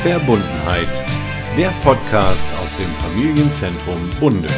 Verbundenheit, der Podcast aus dem Familienzentrum Bunde.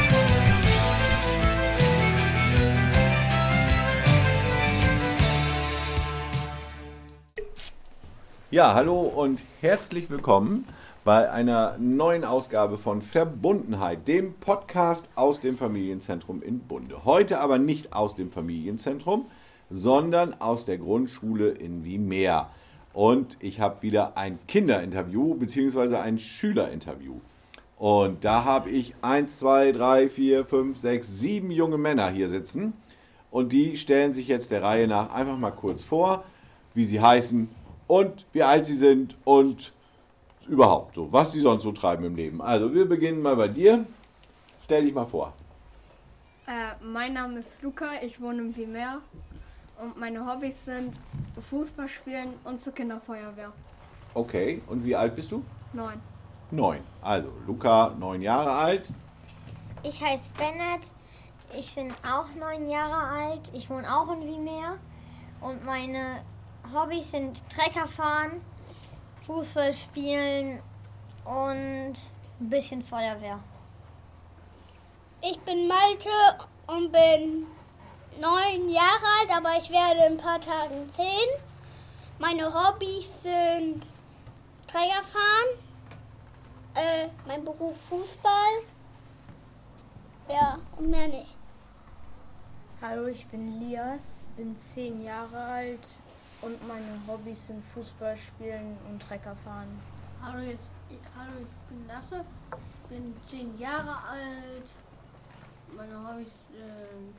Ja, hallo und herzlich willkommen bei einer neuen Ausgabe von Verbundenheit, dem Podcast aus dem Familienzentrum in Bunde. Heute aber nicht aus dem Familienzentrum, sondern aus der Grundschule in Wiemeer. Und ich habe wieder ein Kinderinterview bzw. ein Schülerinterview. Und da habe ich 1, 2, 3, 4, 5, 6, 7 junge Männer hier sitzen. Und die stellen sich jetzt der Reihe nach einfach mal kurz vor, wie sie heißen und wie alt sie sind und überhaupt so, was sie sonst so treiben im Leben. Also wir beginnen mal bei dir. Stell dich mal vor. Mein Name ist Luca, ich wohne in Wiemeer. Und meine Hobbys sind Fußball spielen und zur Kinderfeuerwehr. Okay, und wie alt bist du? 9. 9. Also Luca, 9 Jahre alt. Ich heiße Bennett, ich bin auch 9 Jahre alt, ich wohne auch in Wiemeer. Und meine Hobbys sind Trecker fahren, Fußball spielen und ein bisschen Feuerwehr. Ich bin Malte und bin 9 Jahre alt, aber ich werde in ein paar Tagen 10. Meine Hobbys sind Träger fahren, mein Beruf Fußball, ja, und mehr nicht. Hallo, ich bin Lias, bin 10 Jahre alt und meine Hobbys sind Fußball spielen und Trecker fahren. Hallo, ich bin Lasse, bin 10 Jahre alt. Meine Hobbys sind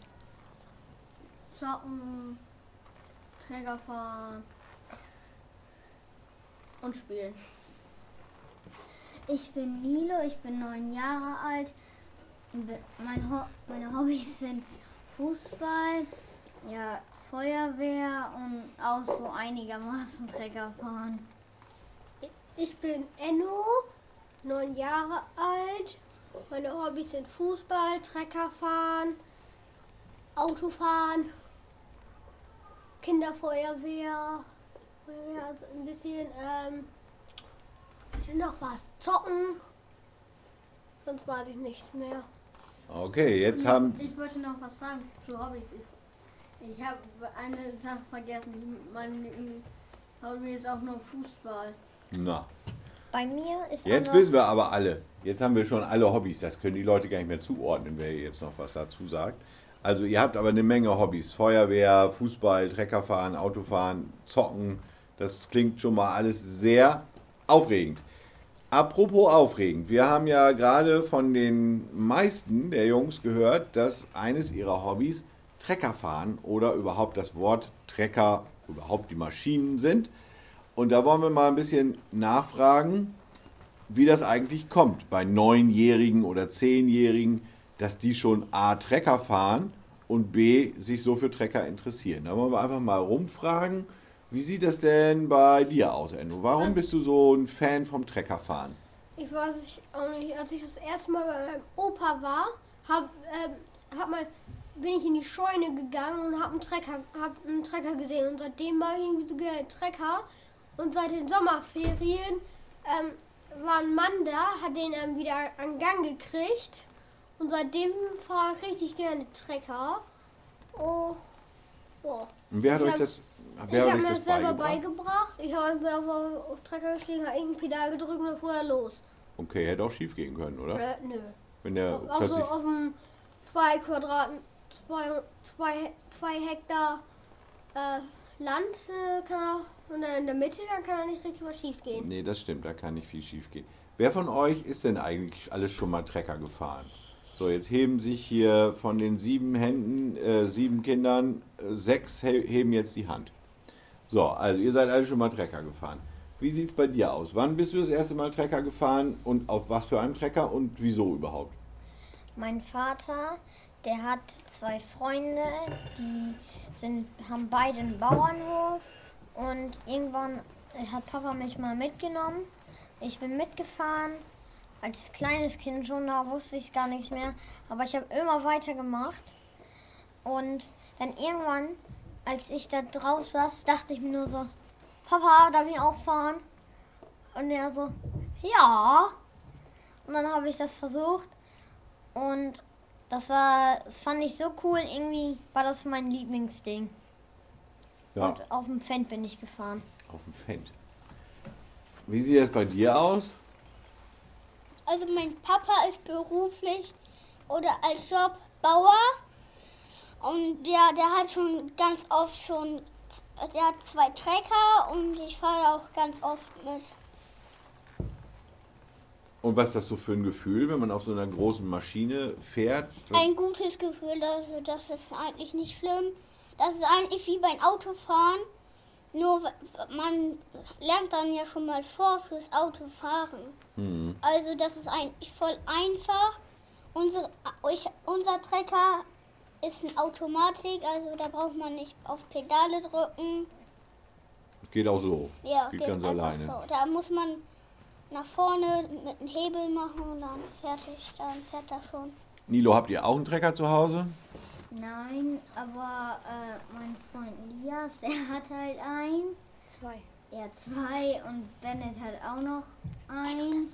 Zocken, Träger fahren und spielen. Ich bin Nilo, ich bin 9 Jahre alt. Meine Hobbys sind Fußball, ja, Feuerwehr und auch so einigermaßen Trecker fahren. Ich bin Enno, 9 Jahre alt. Meine Hobbys sind Fußball, Trecker fahren, Autofahren, Kinderfeuerwehr, also ein bisschen, noch was, zocken, sonst weiß ich nichts mehr. Okay, jetzt Ich wollte noch was sagen zu Hobbys. Ich habe eine Sache vergessen. Mein Hobby ist auch nur Fußball. Na, Bei mir ist jetzt wissen wir aber alle. Jetzt haben wir schon alle Hobbys. Das können die Leute gar nicht mehr zuordnen, wer jetzt noch was dazu sagt. Also ihr habt aber eine Menge Hobbys. Feuerwehr, Fußball, Treckerfahren, Autofahren, Zocken. Das klingt schon mal alles sehr aufregend. Apropos aufregend. Wir haben ja gerade von den meisten der Jungs gehört, dass eines ihrer Hobbys Treckerfahren oder überhaupt das Wort Trecker, überhaupt die Maschinen sind. Und da wollen wir mal ein bisschen nachfragen, wie das eigentlich kommt bei 9-Jährigen oder 10-Jährigen, dass die schon A, Trecker fahren und B, sich so für Trecker interessieren. Da wollen wir einfach mal rumfragen, wie sieht das denn bei dir aus, Enno? Warum bist du so ein Fan vom Treckerfahren? Ich weiß auch nicht, als ich das erste Mal bei meinem Opa war, bin ich in die Scheune gegangen und habe einen Trecker gesehen. Und seitdem mag ich irgendwie so gerne Trecker. Und seit den Sommerferien war ein Mann da, hat den wieder an Gang gekriegt. Und seitdem fahre ich richtig gerne Trecker. Oh, ja. Und wer hat euch das Ich habe mir das selber beigebracht. Ich habe auf Trecker gestiegen, habe irgendein Pedal gedrückt und dann fuhr er los. Okay, hätte auch schief gehen können, oder? Nö. Wenn der Auch so plötzlich... auf dem 2 Hektar Land kann er, und dann in der Mitte, dann kann er nicht richtig was schief gehen. Nee, das stimmt, da kann nicht viel schief gehen. Wer von euch ist denn eigentlich alles schon mal Trecker gefahren? So, jetzt heben sich hier von den 7 Händen, 7 Kindern, 6 heben jetzt die Hand. So, also ihr seid alle schon mal Trecker gefahren. Wie sieht es bei dir aus? Wann bist du das erste Mal Trecker gefahren und auf was für einem Trecker und wieso überhaupt? Mein Vater, der hat 2 Freunde, die haben beide einen Bauernhof. Und irgendwann hat Papa mich mal mitgenommen. Ich bin mitgefahren, als kleines Kind schon, da wusste ich gar nichts mehr. Aber ich habe immer weitergemacht. Und dann irgendwann, als ich da drauf saß, dachte ich mir nur so, Papa, darf ich auch fahren? Und er so, ja. Und dann habe ich das versucht und das fand ich so cool. Irgendwie war das mein Lieblingsding. Ja, Und auf dem Fendt bin ich gefahren. auf dem Fendt. Wie sieht das bei dir aus? Also mein Papa ist beruflich oder als Job Bauer. Und ja, der hat schon ganz oft der hat 2 Trecker und ich fahre auch ganz oft mit. Und was ist das so für ein Gefühl, wenn man auf so einer großen Maschine fährt? Ein gutes Gefühl, das ist eigentlich nicht schlimm. Das ist eigentlich wie beim Autofahren. Nur man lernt dann ja schon mal fürs Autofahren. Also das ist eigentlich voll einfach. Unser Trecker ist eine Automatik, also da braucht man nicht auf Pedale drücken. Geht auch so. Ja, geht geht ganz einfach alleine. so. Da muss man nach vorne mit dem Hebel machen und dann fertig, dann fährt er schon. Nilo, habt ihr auch einen Trecker zu Hause? Nein, aber mein Freund Elias, der hat halt einen. 2. Er 2 und Bennett hat auch noch einen.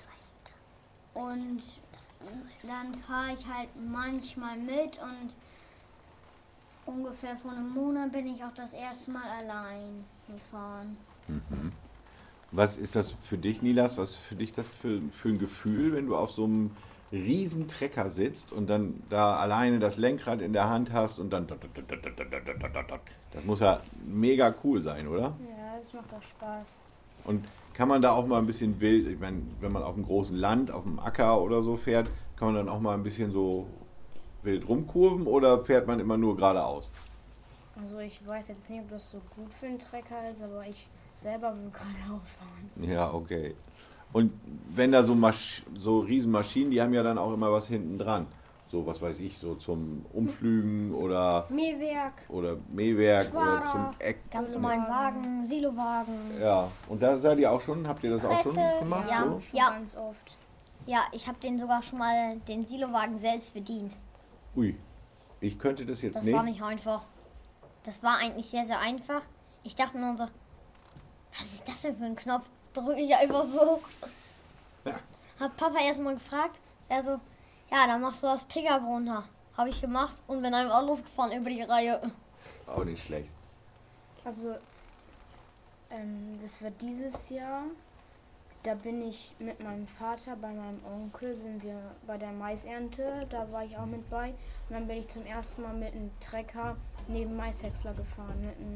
Und dann fahre ich halt manchmal mit und ungefähr vor einem Monat bin ich auch das erste Mal allein gefahren. Was ist das für dich, Nilas? Was ist für dich das für ein Gefühl, wenn du auf so einem riesen Trecker sitzt und dann da alleine das Lenkrad in der Hand hast und dann... Das muss ja mega cool sein, oder? Ja, das macht auch Spaß. Und kann man da auch mal ein bisschen wild, ich meine, wenn man auf einem großen Land, auf dem Acker oder so fährt, kann man dann auch mal ein bisschen so wild rumkurven oder fährt man immer nur geradeaus? Also ich weiß jetzt nicht, ob das so gut für einen Trecker ist, aber ich selber will geradeaus fahren. Ja, okay. Und wenn da so Riesenmaschinen, die haben ja dann auch immer was hinten dran. So, was weiß ich, so zum Umflügen oder Mähwerk. Mähwerk oder Schwader. zum Eck. Ganz normalen Wagen, Silowagen. Ja, und da seid ihr auch schon, habt ihr das auch schon Presse, gemacht? ja. So? Schon Ja. ganz oft. Ja, ich habe den sogar schon mal den Silowagen selbst bedient. Ui, ich könnte das jetzt Das nicht. war nicht einfach. Das war eigentlich sehr, sehr einfach. Ich dachte nur so, was ist das denn für ein Knopf? Drücke ich einfach so. Ja. Hat Papa erstmal gefragt. Er so, ja, dann machst du das Pickup runter. Habe ich gemacht und bin einfach losgefahren über die Reihe. Auch nicht schlecht. Also, das wird dieses Jahr. Da bin ich mit meinem Vater, bei meinem Onkel, sind wir bei der Maisernte. Da war ich auch mit bei. Und dann bin ich zum ersten Mal mit einem Trecker neben Maishäcksler gefahren.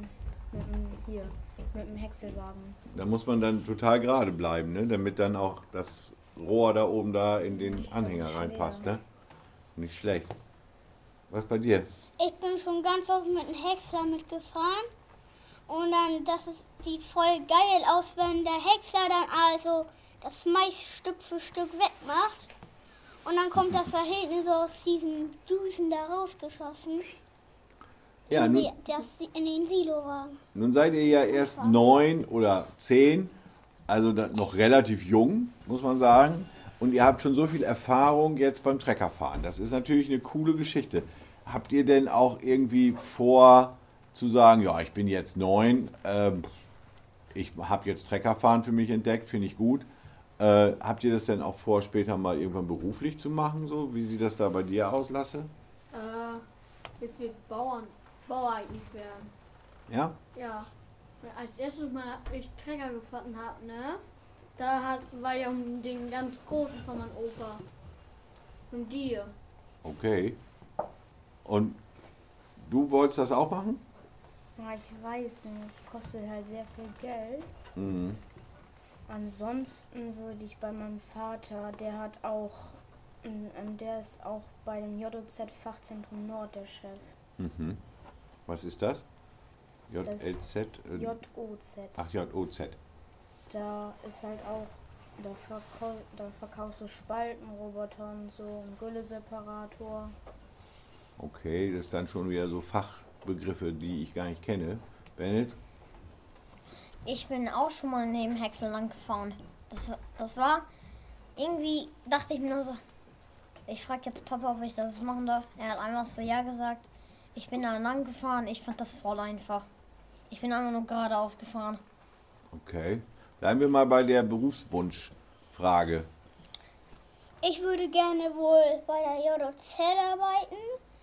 Mit dem Häckselwagen. Da muss man dann total gerade bleiben, ne? Damit dann auch das Rohr da oben da in den Anhänger schwer. reinpasst. Ne? Nicht schlecht. Was bei dir? Ich bin schon ganz oft mit dem Häcksler mitgefahren. Und dann, sieht voll geil aus, wenn der Häcksler dann also das Mais Stück für Stück wegmacht. Und dann kommt das da hinten so aus diesen Düsen da rausgeschossen. Ja, nun, In den Silowagen. nun seid ihr ja erst 9 oder 10, also noch relativ jung, muss man sagen. Und ihr habt schon so viel Erfahrung jetzt beim Treckerfahren. Das ist natürlich eine coole Geschichte. Habt ihr denn auch irgendwie vor zu sagen, ja, ich bin jetzt 9, ich habe jetzt Treckerfahren für mich entdeckt, finde ich gut. Habt ihr das denn auch vor, später mal irgendwann beruflich zu machen? So? Wie sieht das da bei dir aus, Lasse? Ich will Bauer eigentlich werden. Ja? Ja. Als erstes Mal ich Trecker gefahren habe, ne? War ja den ganz großen von meinem Opa. Von dir. Okay. Und du wolltest das auch machen? Ja, ich weiß nicht. Kostet halt sehr viel Geld. Mhm. Ansonsten würde ich bei meinem Vater, der ist auch bei dem JOZ Fachzentrum Nord der Chef. Mhm. Was ist das? JLZ? JOZ. Ach, JOZ. Da ist halt auch, da verkaufst du Spaltenroboter und so, einen Gülleseparator. Okay, das ist dann schon wieder so Fachbegriffe, die ich gar nicht kenne. Bennett? Ich bin auch schon mal neben Häcksel lang gefahren. Das war, irgendwie dachte ich mir nur so, ich frage jetzt Papa, ob ich das machen darf. Er hat einmal so ja gesagt. Ich bin da lang gefahren, ich fand das voll einfach. Ich bin einfach nur geradeaus gefahren. Okay. Bleiben wir mal bei der Berufswunschfrage. Ich würde gerne wohl bei der JOZ arbeiten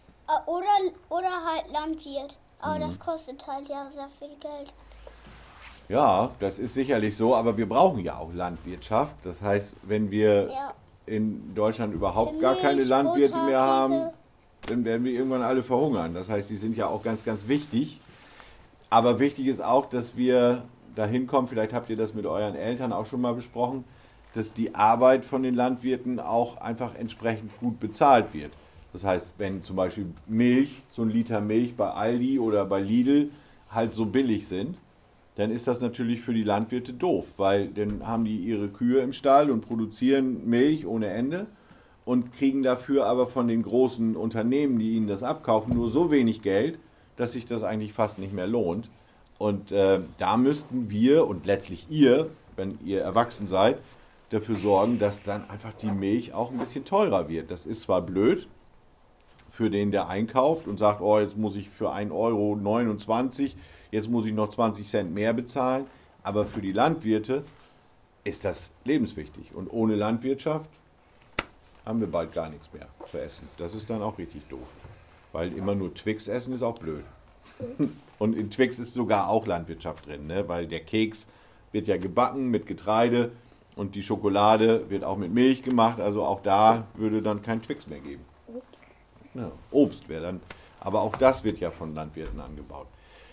oder halt Landwirt. Aber das kostet halt ja sehr viel Geld. Ja, das ist sicherlich so, aber wir brauchen ja auch Landwirtschaft. Das heißt, wenn wir Ja. in Deutschland überhaupt Für gar keine Milch, Landwirte Butter, mehr haben, Käse. dann werden wir irgendwann alle verhungern. Das heißt, die sind ja auch ganz, ganz wichtig. Aber wichtig ist auch, dass wir dahin kommen, vielleicht habt ihr das mit euren Eltern auch schon mal besprochen, dass die Arbeit von den Landwirten auch einfach entsprechend gut bezahlt wird. Das heißt, wenn zum Beispiel Milch, so ein Liter Milch bei Aldi oder bei Lidl halt so billig sind, dann ist das natürlich für die Landwirte doof, weil dann haben die ihre Kühe im Stall und produzieren Milch ohne Ende und kriegen dafür aber von den großen Unternehmen, die ihnen das abkaufen, nur so wenig Geld, dass sich das eigentlich fast nicht mehr lohnt. Und da müssten wir und letztlich ihr, wenn ihr erwachsen seid, dafür sorgen, dass dann einfach die Milch auch ein bisschen teurer wird. Das ist zwar blöd für den, der einkauft und sagt, oh, jetzt muss ich für 1,29 €, jetzt muss ich noch 20 Cent mehr bezahlen, aber für die Landwirte ist das lebenswichtig. Und ohne Landwirtschaft haben wir bald gar nichts mehr zu essen. Das ist dann auch richtig doof, weil immer nur Twix essen ist auch blöd. Und in Twix ist sogar auch Landwirtschaft drin, ne? Weil der Keks wird ja gebacken mit Getreide und die Schokolade wird auch mit Milch gemacht. Also auch da würde dann kein Twix mehr geben. Ja, Obst wäre dann, aber auch das wird ja von Landwirten angebaut.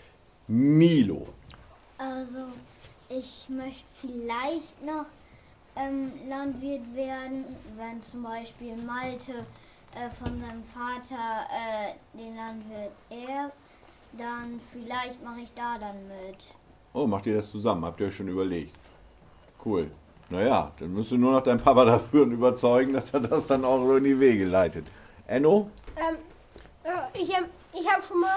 Milo, Also, ich möchte vielleicht noch Landwirt werden, wenn zum Beispiel Malte von seinem Vater den Landwirt erbt, dann vielleicht mache ich da dann mit. oh, macht ihr das zusammen? Habt ihr euch schon überlegt? Cool. Naja, dann musst du nur noch deinen Papa dafür überzeugen, dass er das dann auch so in die Wege leitet. Enno? Ich habe schon mal,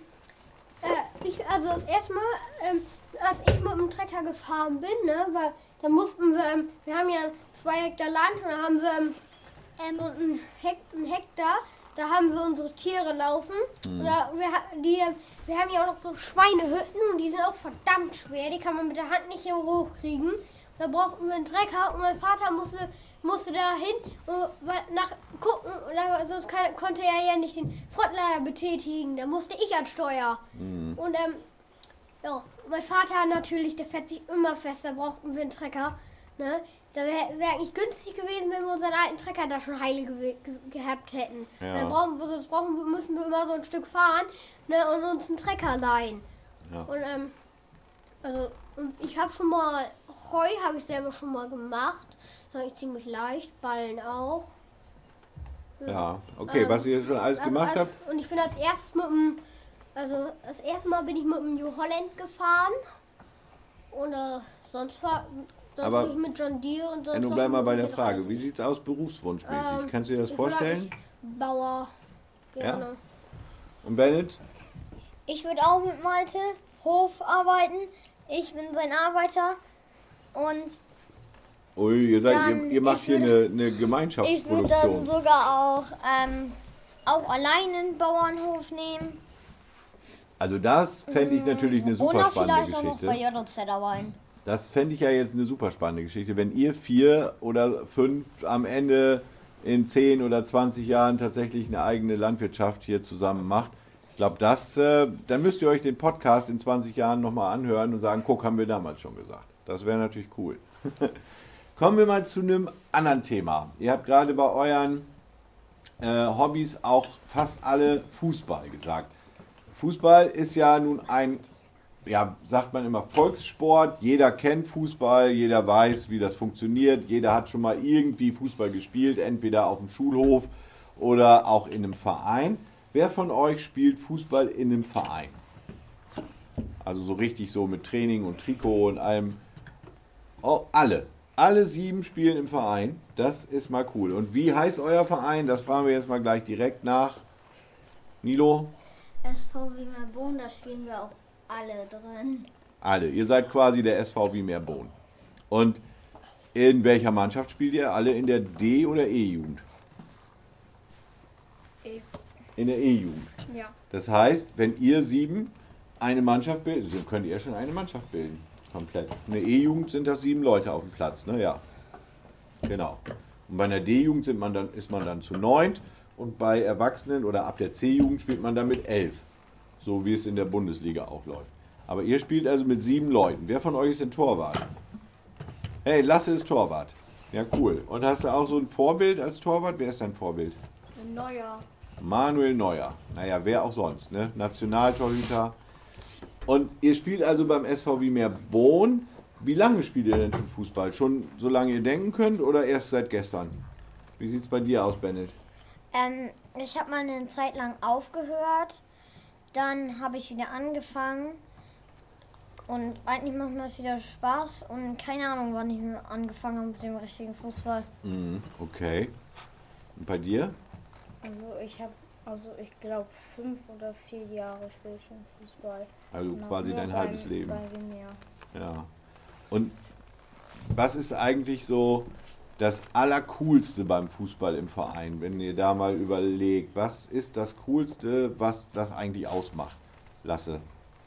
also das erste Mal, als ich mit dem Trecker gefahren bin, ne, weil da mussten wir haben ja 2 Hektar Land und da haben wir so einen Hektar, da haben wir unsere Tiere laufen. Und wir haben ja auch noch so Schweinehütten und die sind auch verdammt schwer, die kann man mit der Hand nicht hier hochkriegen. Da brauchten wir einen Trecker und mein Vater musste da hin und gucken, sonst konnte er ja nicht den Frontlader betätigen, da musste ich ans Steuer. Und ja, mein Vater natürlich, der fährt sich immer fest, da brauchten wir einen Trecker. Ne? Da wäre eigentlich günstig gewesen, wenn wir unseren alten Trecker da schon heile gehabt hätten. Ja. Dann müssen wir immer so ein Stück fahren, ne, und uns einen Trecker leihen. Ja. Und ich habe schon mal, Heu habe ich selber schon mal gemacht. Das ist eigentlich ziemlich leicht, Ballen auch. Ja, okay, was ihr schon alles gemacht habt? Und ich bin das erste Mal bin ich mit dem New Holland gefahren. Und sonst Aber bin ich mit John Deere und sonst. Enno, bleib mal bei der Frage. Wie sieht's aus berufswunschmäßig? Kannst du dir das vorstellen? Bauer. Gerne. Ja? Und Bennett? Ich würde auch mit Malte Hof arbeiten. Ich bin sein Arbeiter und Ui, ihr macht hier eine ich würde dann Gemeinschaftsproduktion. sogar auch allein einen Bauernhof nehmen. Also das fände ich natürlich eine super Oder spannende vielleicht auch noch bei Geschichte. JOZ arbeiten. Das fände ich ja jetzt eine super spannende Geschichte, wenn ihr 4 oder 5 am Ende in 10 oder 20 Jahren tatsächlich eine eigene Landwirtschaft hier zusammen macht. Ich glaube, dann müsst ihr euch den Podcast in 20 Jahren nochmal anhören und sagen, guck, haben wir damals schon gesagt. Das wäre natürlich cool. Kommen wir mal zu einem anderen Thema. Ihr habt gerade bei euren Hobbys auch fast alle Fußball gesagt. Fußball ist ja nun ein, ja, sagt man immer, Volkssport. Jeder kennt Fußball, jeder weiß, wie das funktioniert. Jeder hat schon mal irgendwie Fußball gespielt, entweder auf dem Schulhof oder auch in einem Verein. Wer von euch spielt Fußball in einem Verein? Also so richtig so mit Training und Trikot und allem. Oh, alle. Alle 7 spielen im Verein. Das ist mal cool. Und wie heißt euer Verein? Das fragen wir jetzt mal gleich direkt nach. Nilo? SV Wiener Bohn, da spielen wir auch alle drin. Alle. Ihr seid quasi der SV Wiener Bohn. Und in welcher Mannschaft spielt ihr? Alle in der D- oder E-Jugend? E. In der E-Jugend. Ja. Das heißt, wenn ihr 7 eine Mannschaft bildet, so könnt ihr schon eine Mannschaft bilden. komplett. Eine E-Jugend sind das 7 Leute auf dem Platz, ne? Ja. Genau. Und bei einer D-Jugend ist man dann zu 9 und bei Erwachsenen oder ab der C-Jugend spielt man dann mit 11. So wie es in der Bundesliga auch läuft. Aber ihr spielt also mit 7 Leuten. Wer von euch ist denn Torwart? Hey, Lasse ist Torwart. Ja, cool. Und hast du auch so ein Vorbild als Torwart? Wer ist dein Vorbild? Neuer. Manuel Neuer. Naja, wer auch sonst, ne? Nationaltorhüter. Und ihr spielt also beim SV Wiemer Bohn. Wie lange spielt ihr denn schon Fußball? Schon so lange ihr denken könnt oder erst seit gestern? Wie sieht es bei dir aus, Bennett? Ich habe mal eine Zeit lang aufgehört, dann habe ich wieder angefangen und eigentlich macht mir das wieder Spaß und keine Ahnung, wann ich angefangen habe mit dem richtigen Fußball. Okay. Und bei dir? Ich glaube 5 oder 4 Jahre spiele ich schon Fußball. Also Genau, quasi nur dein halbes Leben. Bei Wiemer. Ja. Und was ist eigentlich so das Allercoolste beim Fußball im Verein, wenn ihr da mal überlegt, was ist das Coolste, was das eigentlich ausmacht? Lasse.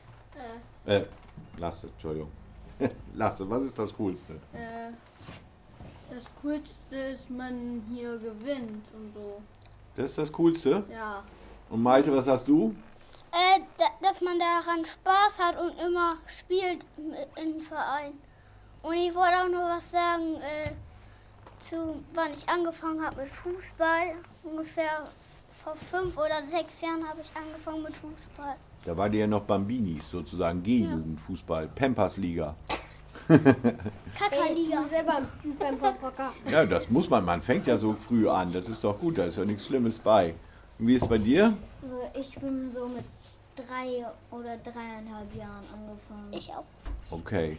Lasse, Entschuldigung. Lasse, was ist das Coolste? Das Coolste ist, man hier gewinnt und so. Das ist das Coolste? Ja. Und Malte, was hast du? Dass man daran Spaß hat und immer spielt im Verein. Und ich wollte auch noch was sagen, zu wann ich angefangen habe mit Fußball. Ungefähr vor 5 oder 6 Jahren habe ich angefangen mit Fußball. Da war die ja noch Bambinis, sozusagen G-Jugendfußball, Pampers-Liga. Kackerliga. Ich bin selber beim Rocker. Ja, das muss man fängt ja so früh an, das ist doch gut, da ist ja nichts Schlimmes bei. Und wie ist es bei dir? Also ich bin so mit 3 oder 3,5 Jahren angefangen. Ich auch. Okay.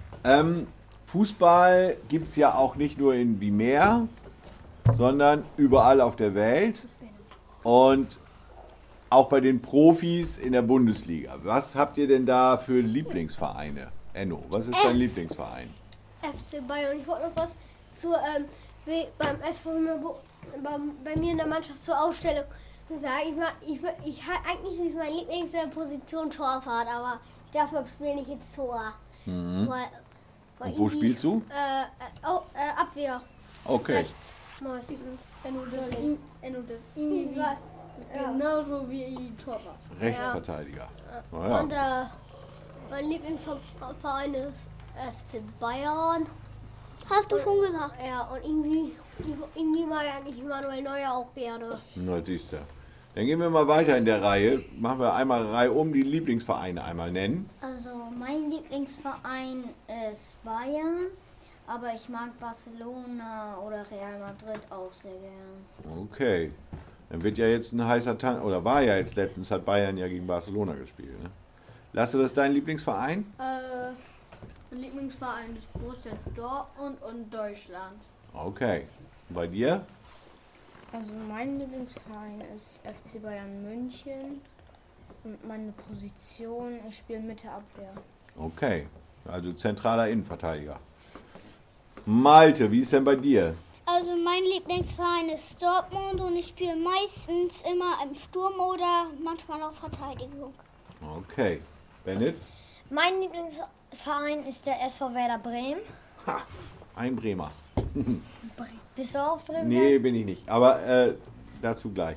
Fußball gibt es ja auch nicht nur in Wiemer, sondern überall auf der Welt. Und auch bei den Profis in der Bundesliga. Was habt ihr denn da für Lieblingsvereine? Enno, was ist dein Lieblingsverein? FC Bayern. Und ich wollte noch was beim SV bei mir in der Mannschaft zur Ausstellung sagen. Eigentlich ist meine Lieblingsposition Torwart, aber ich darf beim Spiel nicht ins Tor. Weil Und wo spielst du? Abwehr. Okay. Rechts. Meistens. Das ist genauso wie Torwart. Rechtsverteidiger. Naja. Und mein Lieblingsverein ist FC Bayern. Hast du schon gesagt? Ja, und irgendwie mag ich eigentlich Manuel Neuer auch gerne. Na, siehst du. Dann gehen wir mal weiter in der Reihe. Machen wir einmal Reihe um, die Lieblingsvereine einmal nennen. Also mein Lieblingsverein ist Bayern, aber ich mag Barcelona oder Real Madrid auch sehr gern. Okay. Dann wird ja jetzt ein heißer Tanz, oder war ja jetzt letztens, hat Bayern ja gegen Barcelona gespielt. Ne? Lasse, was ist dein Lieblingsverein? Mein Lieblingsverein ist Borussia Dortmund und Deutschland. Okay. Und bei dir? Also mein Lieblingsverein ist FC Bayern München und meine Position, ich spiele Mitte Abwehr. Okay. Also zentraler Innenverteidiger. Malte, wie ist denn bei dir? Also mein Lieblingsverein ist Dortmund und ich spiele meistens immer im Sturm oder manchmal auch Verteidigung. Okay. Bennett? Mein Lieblingsverein ist der SV Werder Bremen. Ha, ein Bremer. Bist du auch Bremen? Nee, bin ich nicht. Aber dazu gleich.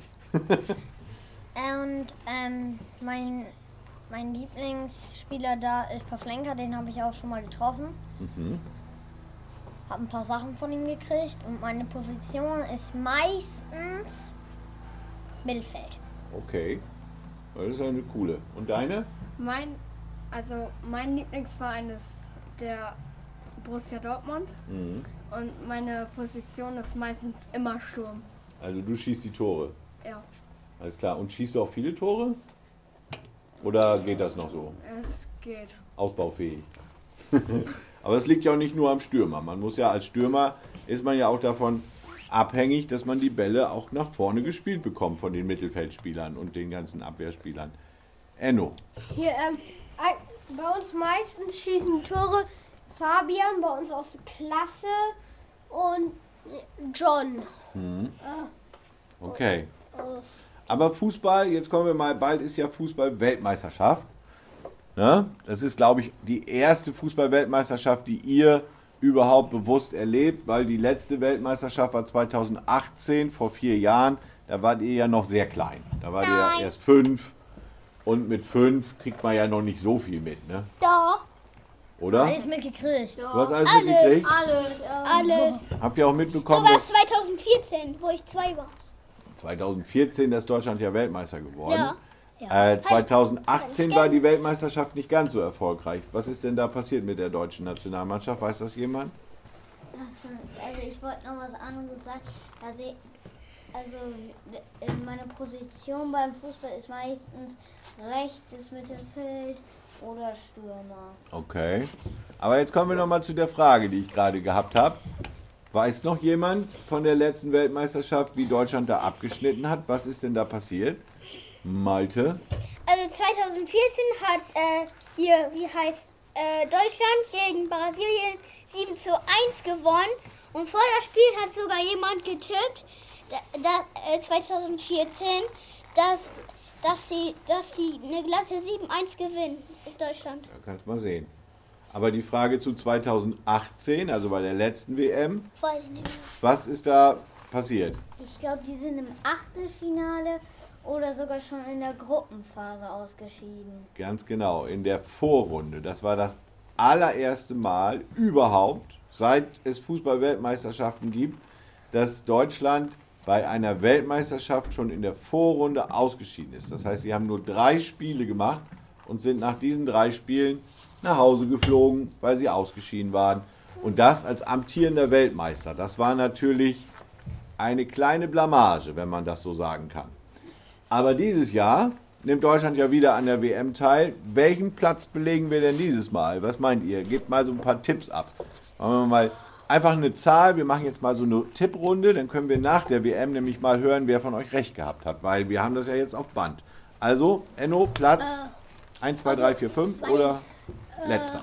Und mein Lieblingsspieler da ist Pavlenka, den habe ich auch schon mal getroffen. Habe ein paar Sachen von ihm gekriegt und meine Position ist meistens Mittelfeld. Okay. Das ist eine coole. Und deine? Mein Lieblingsverein ist der Borussia Dortmund und meine Position ist meistens immer Sturm. Also du schießt die Tore. Ja, Alles klar. Und schießt du auch viele Tore? Oder geht das noch so? es geht. Ausbaufähig. Aber es liegt ja auch nicht nur am Stürmer. Man muss ja als Stürmer, ist man ja auch davon abhängig, dass man die Bälle auch nach vorne gespielt bekommt von den Mittelfeldspielern und den ganzen Abwehrspielern. Enno. Hier, bei uns meistens schießen die Tore Fabian, bei uns aus der Klasse und John. Okay. Aber Fußball, jetzt kommen wir mal, bald ist ja Fußball-Weltmeisterschaft. Ne? Das ist, glaube ich, die erste Fußball-Weltmeisterschaft, die ihr überhaupt bewusst erlebt, weil die letzte Weltmeisterschaft war 2018, vor 4 Jahren. Da wart ihr ja noch sehr klein. Da wart ihr ja erst 5 und mit 5 kriegt man ja noch nicht so viel mit, ne? Doch, Oder? Alles mitgekriegt. Du hast alles mitgekriegt? alles. Habt ihr auch mitbekommen, Sogar dass 2014, wo ich 2 war. 2014 ist Deutschland ja Weltmeister geworden? Ja. 2018 war die Weltmeisterschaft nicht ganz so erfolgreich. Was ist denn da passiert mit der deutschen Nationalmannschaft? Weiß das jemand? Also ich wollte noch was anderes sagen. Also meine Position beim Fußball ist meistens rechtes Mittelfeld oder Stürmer. Okay. Aber jetzt kommen wir nochmal zu der Frage, die ich gerade gehabt habe. Weiß noch jemand von der letzten Weltmeisterschaft, wie Deutschland da abgeschnitten hat? Was ist denn da passiert? Malte? Also 2014 hat Deutschland gegen Brasilien 7:1 gewonnen. Und vor das Spiel hat sogar jemand getippt, 2014, dass sie eine glatte 7:1 gewinnen, Deutschland. Da kannst du mal sehen. Aber die Frage zu 2018, also bei der letzten WM, Weiß ich nicht mehr. was ist da passiert? Ich glaube, die sind im Achtelfinale oder sogar schon in der Gruppenphase ausgeschieden. Ganz genau, in der Vorrunde. Das war das allererste Mal überhaupt, seit es Fußball-Weltmeisterschaften gibt, dass Deutschland bei einer Weltmeisterschaft schon in der Vorrunde ausgeschieden ist. Das heißt, sie haben nur 3 Spiele gemacht und sind nach diesen 3 Spielen nach Hause geflogen, weil sie ausgeschieden waren. Und das als amtierender Weltmeister. Das war natürlich eine kleine Blamage, wenn man das so sagen kann. Aber dieses Jahr nimmt Deutschland ja wieder an der WM teil. Welchen Platz belegen wir denn dieses Mal? Was meint ihr? Gebt mal so ein paar Tipps ab. Machen wir mal einfach eine Zahl. Wir machen jetzt mal so eine Tipprunde. Dann können wir nach der WM nämlich mal hören, wer von euch recht gehabt hat. Weil wir haben das ja jetzt auf Band. Also, Enno, Platz 1, 2, 3, 4, 5 oder letzter?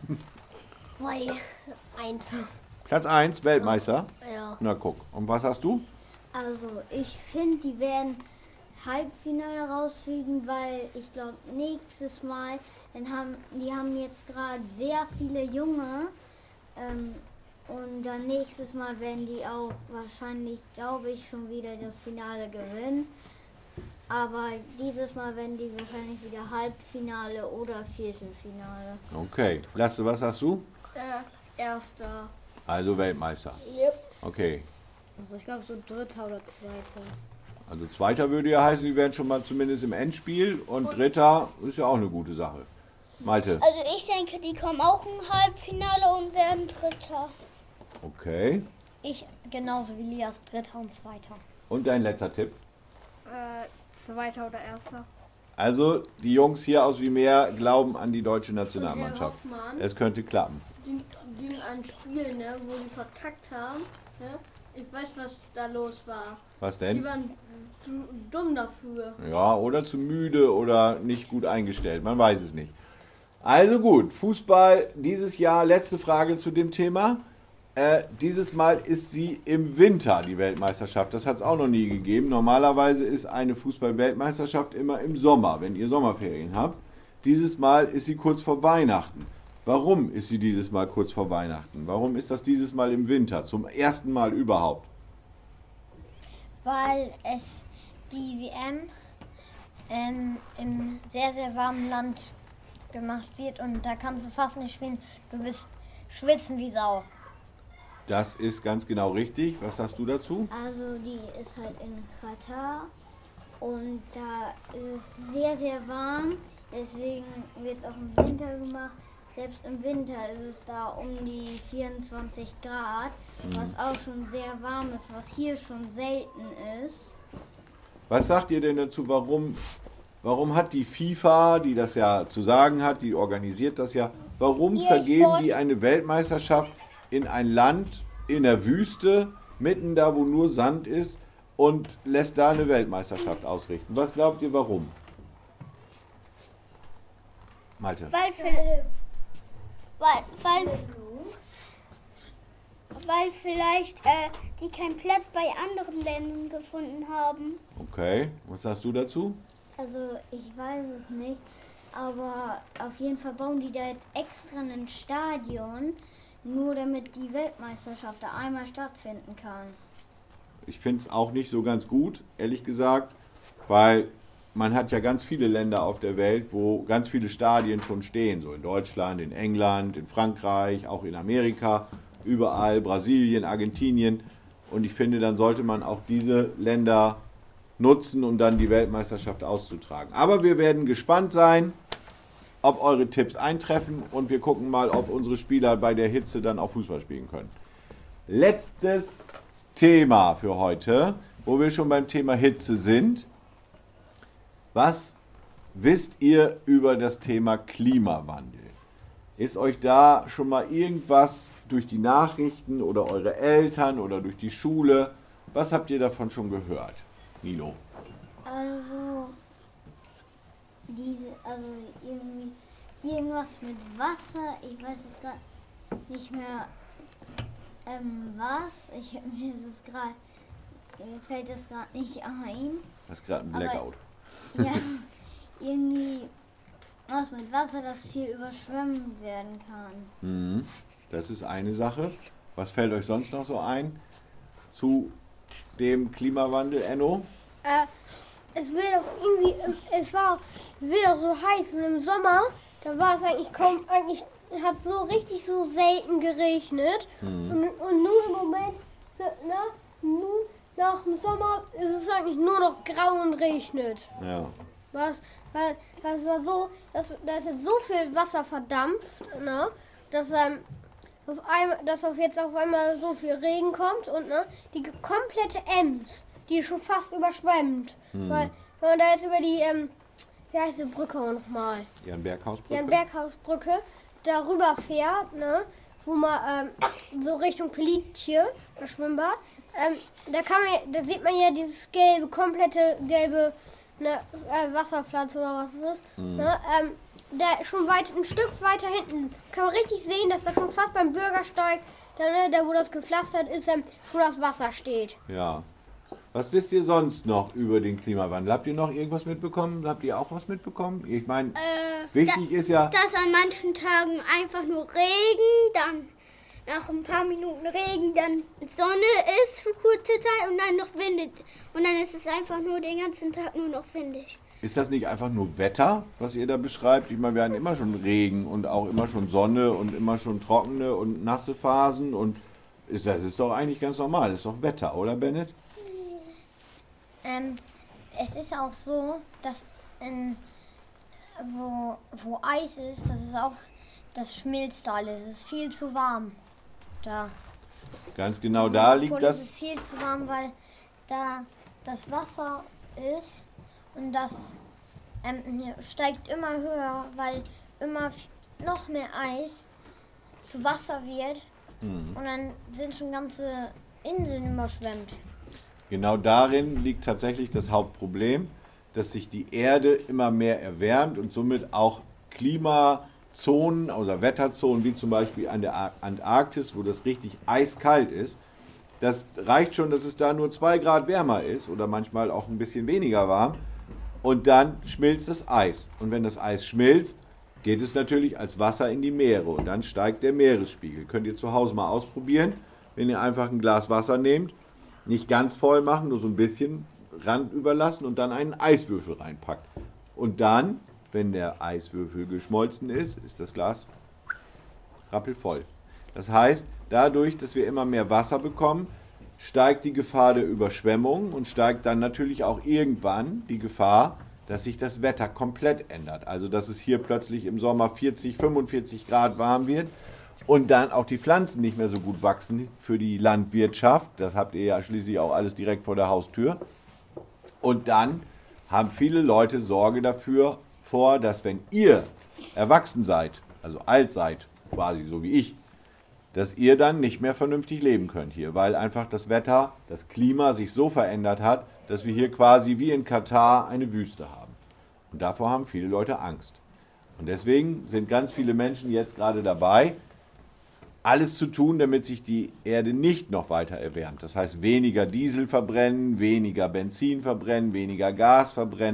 1. Platz 1, Weltmeister. Ja. Na guck. Und was hast du? Also ich finde, die werden Halbfinale rausfliegen, weil ich glaube, nächstes Mal, die haben jetzt gerade sehr viele Junge und dann nächstes Mal werden die auch wahrscheinlich, glaube ich, schon wieder das Finale gewinnen. Aber dieses Mal werden die wahrscheinlich wieder Halbfinale oder Viertelfinale. Okay. Lasse, was hast du? Erster. Also Weltmeister. Yep. Okay. Also ich glaube so Dritter oder Zweiter. Also Zweiter würde ja heißen, die wären schon mal zumindest im Endspiel. Und Dritter ist ja auch eine gute Sache. Malte. Also ich denke, die kommen auch im Halbfinale und werden Dritter. Okay. Ich genauso wie Lias, Dritter und Zweiter. Und dein letzter Tipp? Zweiter oder Erster. Also die Jungs hier aus Wimer glauben an die deutsche Und Herr Nationalmannschaft. Hoffmann, Es könnte klappen. die ein Spiel, ne, wo die verkackt haben. Ne? Ich weiß, was da los war. Was Die denn? waren zu dumm dafür. Ja, oder zu müde oder nicht gut eingestellt. Man weiß es nicht. Also gut, Fußball dieses Jahr. Letzte Frage zu dem Thema. Dieses Mal ist sie im Winter, die Weltmeisterschaft. Das hat es auch noch nie gegeben. Normalerweise ist eine Fußball-Weltmeisterschaft immer im Sommer, wenn ihr Sommerferien habt. Dieses Mal ist sie kurz vor Weihnachten. Warum ist sie dieses Mal kurz vor Weihnachten? Warum ist das dieses Mal im Winter? Zum ersten Mal überhaupt. Weil es die WM im sehr, sehr warmen Land gemacht wird und da kannst du fast nicht spielen. Du bist schwitzen wie Sau. Das ist ganz genau richtig. Was sagst du dazu? Also die ist halt in Katar und da ist es sehr, sehr warm. Deswegen wird es auch im Winter gemacht. Selbst im Winter ist es da um die 24 Grad, was auch schon sehr warm ist, was hier schon selten ist. Was sagt ihr denn dazu, warum hat die FIFA, die das ja zu sagen hat, die organisiert das ja, warum EA vergeben Sports. die eine Weltmeisterschaft in ein Land in der Wüste, mitten da, wo nur Sand ist, und lässt da eine Weltmeisterschaft ausrichten? Was glaubt ihr, warum? Malte. Weil vielleicht die keinen Platz bei anderen Ländern gefunden haben. Okay, was sagst du dazu? Also ich weiß es nicht. aber auf jeden Fall bauen die da jetzt extra ein Stadion, nur damit die Weltmeisterschaft da einmal stattfinden kann. Ich finde es auch nicht so ganz gut, ehrlich gesagt, weil man hat ja ganz viele Länder auf der Welt, wo ganz viele Stadien schon stehen, so in Deutschland, in England, in Frankreich, auch in Amerika, überall, Brasilien, Argentinien. Und ich finde, dann sollte man auch diese Länder nutzen, um dann die Weltmeisterschaft auszutragen. Aber wir werden gespannt sein, ob eure Tipps eintreffen und wir gucken mal, ob unsere Spieler bei der Hitze dann auch Fußball spielen können. Letztes Thema für heute, wo wir schon beim Thema Hitze sind. Was wisst ihr über das Thema Klimawandel? Ist euch da schon mal irgendwas durch die Nachrichten oder eure Eltern oder durch die Schule, was habt ihr davon schon gehört? Milo? Also irgendwie irgendwas mit Wasser, ich weiß jetzt gerade nicht mehr was. Mir fällt das gerade nicht ein. Das ist gerade ein Blackout. Ja, irgendwie was mit Wasser, das viel überschwemmt werden kann. Das ist eine Sache. Was fällt euch sonst noch so ein zu dem Klimawandel, Enno? Es wird doch irgendwie, wird doch so heiß und im Sommer, da war es eigentlich hat es so richtig so selten geregnet. Und nun im Moment, nun nach dem Sommer ist es eigentlich nur noch grau und regnet. Ja. Weil es war so, da ist jetzt so viel Wasser verdampft, ne, dass jetzt auf einmal so viel Regen kommt und die komplette Ems, die ist schon fast überschwemmt. Weil wenn man da jetzt über die, wie heißt die Brücke nochmal? Jan-Berghaus-Brücke darüber fährt, ne, wo man so Richtung Pelitier, das Schwimmbad, da sieht man ja dieses komplette gelbe Wasserpflanze oder was es ist. Da schon ein Stück weiter hinten kann man richtig sehen, dass da schon fast beim Bürgersteig, da wo das gepflastert ist, wo das Wasser steht. Ja. Was wisst ihr sonst noch über den Klimawandel? Habt ihr noch irgendwas mitbekommen? Habt ihr auch was mitbekommen? Ich meine, wichtig ist ja... Dass an manchen Tagen einfach nur Regen, dann nach ein paar Minuten Regen, dann Sonne ist für kurze Zeit und dann noch windet. Und dann ist es einfach nur den ganzen Tag nur noch windig. Ist das nicht einfach nur Wetter, was ihr da beschreibt? Ich meine, wir hatten immer schon Regen und auch immer schon Sonne und immer schon trockene und nasse Phasen. Und das ist doch eigentlich ganz normal. Das ist doch Wetter, oder Bennett? Es ist auch so, dass wo Eis ist, das schmilzt alles. Es ist viel zu warm da. Ganz genau, da liegt das. Es ist viel zu warm, weil da das Wasser ist und das steigt immer höher, weil immer noch mehr Eis zu Wasser wird und dann sind schon ganze Inseln überschwemmt. Genau darin liegt tatsächlich das Hauptproblem, dass sich die Erde immer mehr erwärmt und somit auch Klimazonen oder Wetterzonen, wie zum Beispiel an der Antarktis, wo das richtig eiskalt ist, das reicht schon, dass es da nur 2 Grad wärmer ist oder manchmal auch ein bisschen weniger warm und dann schmilzt das Eis. Und wenn das Eis schmilzt, geht es natürlich als Wasser in die Meere und dann steigt der Meeresspiegel. Könnt ihr zu Hause mal ausprobieren, wenn ihr einfach ein Glas Wasser nehmt, nicht ganz voll machen, nur so ein bisschen Rand überlassen und dann einen Eiswürfel reinpackt. Und dann, wenn der Eiswürfel geschmolzen ist, ist das Glas rappelvoll. Das heißt, dadurch, dass wir immer mehr Wasser bekommen, steigt die Gefahr der Überschwemmung und steigt dann natürlich auch irgendwann die Gefahr, dass sich das Wetter komplett ändert. Also, dass es hier plötzlich im Sommer 40, 45 Grad warm wird und dann auch die Pflanzen nicht mehr so gut wachsen für die Landwirtschaft. Das habt ihr ja schließlich auch alles direkt vor der Haustür. Und dann haben viele Leute Sorge dafür, dass wenn ihr erwachsen seid, also alt seid, quasi so wie ich, dass ihr dann nicht mehr vernünftig leben könnt hier, weil einfach das Wetter, das Klima sich so verändert hat, dass wir hier quasi wie in Katar eine Wüste haben. Und davor haben viele Leute Angst. Und deswegen sind ganz viele Menschen jetzt gerade dabei, alles zu tun, damit sich die Erde nicht noch weiter erwärmt. Das heißt, weniger Diesel verbrennen, weniger Benzin verbrennen, weniger Gas verbrennen,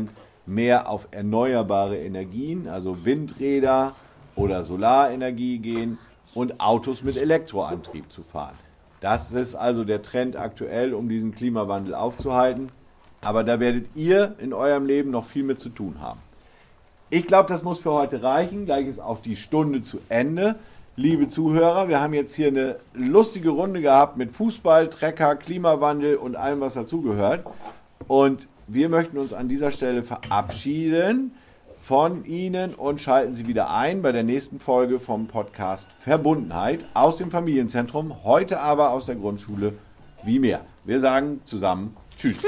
mehr auf erneuerbare Energien, also Windräder oder Solarenergie gehen und Autos mit Elektroantrieb zu fahren. Das ist also der Trend aktuell, um diesen Klimawandel aufzuhalten. Aber da werdet ihr in eurem Leben noch viel mit zu tun haben. Ich glaube, das muss für heute reichen. Gleich ist auch die Stunde zu Ende. Liebe Zuhörer, wir haben jetzt hier eine lustige Runde gehabt mit Fußball, Trecker, Klimawandel und allem, was dazugehört. Und wir möchten uns an dieser Stelle verabschieden von Ihnen und schalten Sie wieder ein bei der nächsten Folge vom Podcast Verbundenheit aus dem Familienzentrum, heute aber aus der Grundschule Wie mehr. Wir sagen zusammen Tschüss.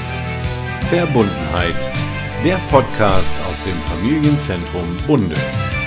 Verbundenheit, der Podcast aus dem Familienzentrum Bunde.